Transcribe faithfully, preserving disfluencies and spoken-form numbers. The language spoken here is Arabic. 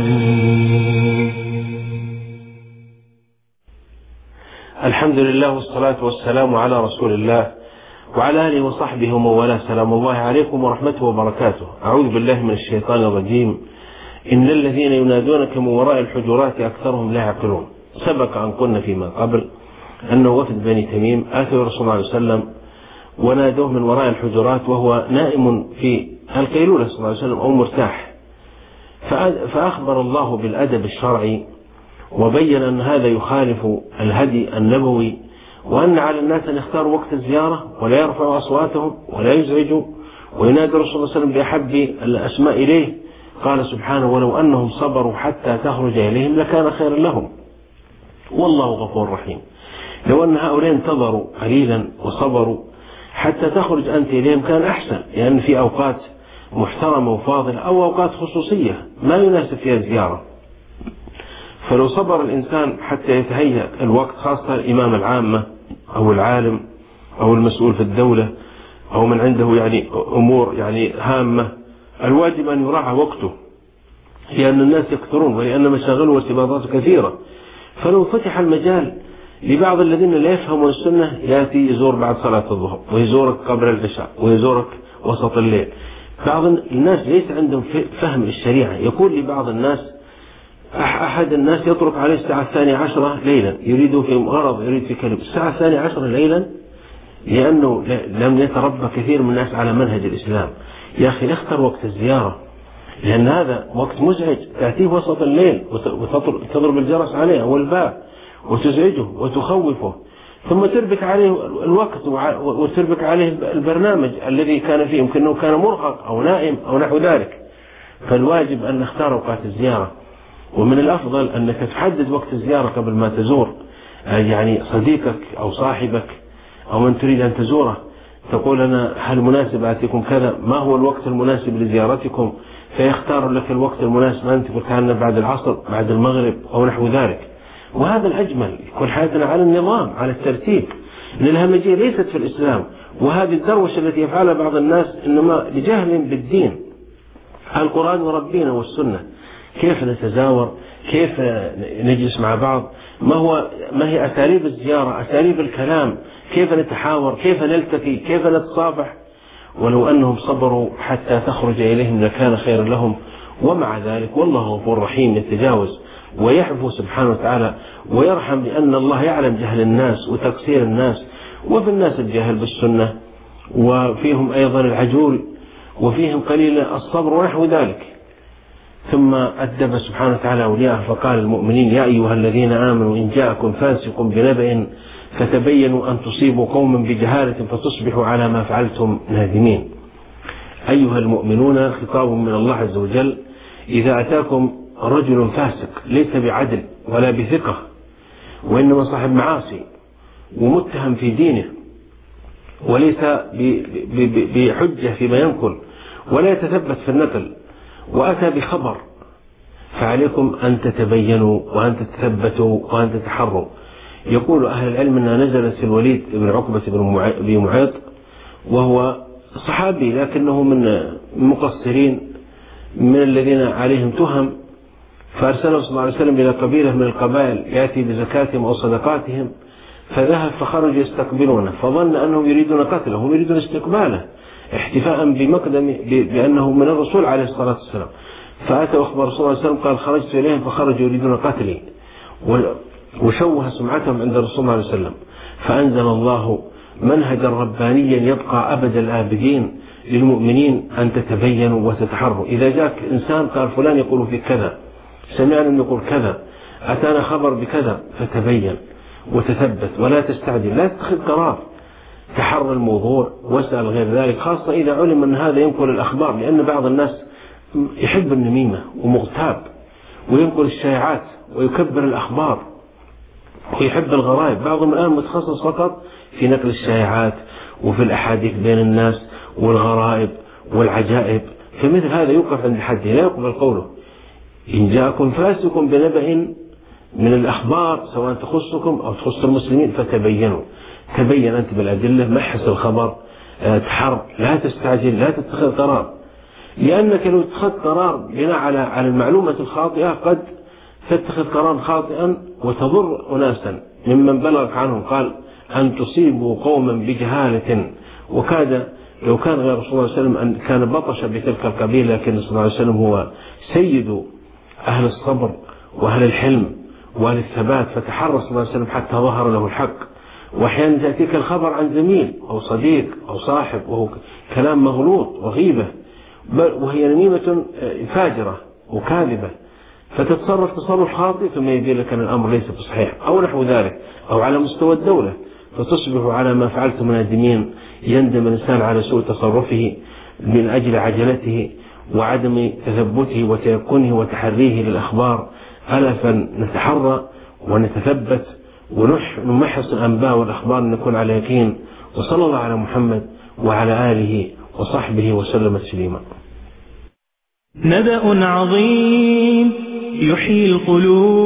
الحمد لله والصلاة والسلام على رسول الله وعلى آله وصحبه ومن والاه. سلام الله عليكم ورحمته وبركاته. أعوذ بالله من الشيطان الرجيم. إن الذين ينادونك من وراء الحجرات أكثرهم لا يعقلون. سبق أن قلنا فيما قبل أنه وفد بني تميم آتوا الرسول صلى الله عليه وسلم ونادوه من وراء الحجرات وهو نائم في القيلولة صلى الله عليه وسلم أو مرتاح، فأخبر الله بالأدب الشرعي وبين أن هذا يخالف الهدي النبوي، وأن على الناس أن يختاروا وقت الزيارة ولا يرفعوا أصواتهم ولا يزعجوا، وينادي الرسول صلى الله عليه وسلم بأحب الأسماء إليه. قال سبحانه: ولو أنهم صبروا حتى تخرج إليهم لكان خيرا لهم والله غفور رحيم. لو أن هؤلاء انتظروا قليلا وصبروا حتى تخرج أنت إليهم كان أحسن، لأن في أوقات محترمة وفاضلة أو أوقات خصوصية ما يناسب فيها الزيارة. فلو صبر الإنسان حتى يتهيأ الوقت، خاصة الإمام العامة أو العالم أو المسؤول في الدولة أو من عنده يعني أمور يعني هامة، الواجب أن يراعى وقته، لأن الناس يكثرون ولأن مشاغله وارتباطاته كثيرة. فلو فتح المجال لبعض الذين لا يفهمون السنة يأتي يزور بعد صلاة الظهر ويزورك قبل العشاء ويزورك وسط الليل. بعض الناس ليس عندهم فهم الشريعة. يقول لبعض الناس أحد الناس يترك عليه الساعة الثانية عشرة ليلا، يريد في غرض يريد في كلمة الساعة الثانية عشرة ليلا، لأنه لم يتربى كثير من الناس على منهج الإسلام. يا أخي اختر وقت الزيارة، لأن هذا وقت مزعج، تأتيه وسط الليل وتضرب الجرس عليه أو الباب وتزعجه وتخوفه، ثم تربك عليه الوقت وتربك عليه البرنامج الذي كان فيه، يمكن أنه كان مرهق أو نائم أو نحو ذلك. فالواجب أن نختار أوقات الزيارة، ومن الأفضل أنك تحدد وقت الزيارة قبل ما تزور يعني صديقك أو صاحبك أو من تريد أن تزوره. تقول: أنا هل مناسب آتيكم كذا؟ ما هو الوقت المناسب لزيارتكم؟ فيختار لك الوقت المناسب. أنت قلت لنا بعد العصر، بعد المغرب أو نحو ذلك. وهذا الأجمل، يكون حياتنا على النظام، على الترتيب، لأن الهمجية ليست في الإسلام. وهذه الدروشة التي يفعلها بعض الناس إنما لجهل بالدين. القرآن يربينا والسنة كيف نتزاور، كيف نجلس مع بعض، ما هو ما هي أساليب الزيارة، أساليب الكلام، كيف نتحاور، كيف نلتقي، كيف نتصافح. ولو أنهم صبروا حتى تخرج إليهم لكان خيرا لهم. ومع ذلك والله غفور رحيم، يتجاوز ويعفو سبحانه وتعالى ويرحم، لأن الله يعلم جهل الناس وتقصير الناس، وفي الناس الجهل بالسنة، وفيهم أيضا العجول، وفيهم قليل الصبر ونحو ذلك. ثم أدب سبحانه وتعالى أولياءه فقال: المؤمنين يا أيها الذين آمنوا إن جاءكم فاسق بنبأ فتبينوا أن تصيبوا قوما بجهالة فتصبحوا على ما فعلتم نادمين. أيها المؤمنون خطاب من الله عز وجل. إذا أتاكم رجل فاسق ليس بعدل ولا بثقة، وإنما صاحب معاصي ومتهم في دينه وليس بحجة فيما ينقل ولا يتثبت في النقل، وأتى بخبر، فعليكم أن تتبينوا وأن تتثبتوا وأن تتحروا. يقول أهل العلم أنها نزلت في الوليد بن عقبة بن معيط، وهو صحابي لكنه من مقصرين من الذين عليهم تهم، فأرسله صلى الله عليه وسلم إلى قبيلة من القبائل يأتي بزكاتهم أو صدقاتهم، فذهب فخرج يستقبلونه، فظن أنهم يريدون قتله، هم يريدون استقباله احتفاء بمقدم بأنه من الرسول عليه الصلاة والسلام. فأتى أخبر صلى الله عليه وسلم قال: خرجت إليهم فخرجوا يريدون قتلي، وشوه سمعتهم عند الرسول صلى الله عليه وسلم. فأنزل الله منهجا ربانيا يبقى أبد الآبدين للمؤمنين أن تتبينوا وتتحروا. إذا جاءك إنسان قال فلان يقول في كذا، سمعنا أن يقول كذا، أتانا خبر بكذا، فتبين وتثبت ولا تستعجل، لا تتخذ قرار، تحرر الموضوع واسأل غير ذلك، خاصة إذا علم أن هذا ينقل الأخبار، لأن بعض الناس يحب النميمة ومغتاب وينقل الشائعات ويكبر الأخبار ويحب الغرائب. بعضهم الآن متخصص فقط في نقل الشائعات وفي الأحاديث بين الناس والغرائب والعجائب، فمثل هذا يوقف عند حده، لا يقبل قوله. إن جاءكم فاسق بنبأ من الأخبار سواء تخصكم أو تخص المسلمين فتبينوا. تبين أنت بالأدلة، محس الخبر، تحر، لا تستعجل، لا تتخذ قرار. لأنك لو اتخذت قرار بناء على على المعلومة الخاطئة قد تتخذ قرارا خاطئا وتضر أناسا ممن بلغك عنهم. قال أن تصيبوا قوما بجهالة، وكاد لو كان غير رسول الله صلى الله عليه وسلم أن كان بطش بتلك القبيلة، لكن صلى الله عليه وسلم هو سيد أهل الصبر وأهل الحلم وأهل الثبات، فتحرى صلى الله عليه وسلم حتى ظهر له الحق. وأحيانا تأتيك الخبر عن زميل أو صديق أو صاحب وهو كلام مغلوط وغيبة، وهي نميمة فاجرة وكاذبة، فتتصرف تصرف خاطئ ثم يبين لك أن الأمر ليس بصحيح أو نحو ذلك، أو على مستوى الدولة فتصبح على ما فعلتم نادمين. يندم الإنسان على سوء تصرفه من أجل عجلته وعدم تثبته وتيقنه وتحريه للأخبار. ألا فنتحرى ونتثبت ونمحص الأنباء والأخبار أن نكون على يقين. وصلى الله على محمد وعلى آله وصحبه وسلم تسليما. نبأ عظيم يحيي القلوب.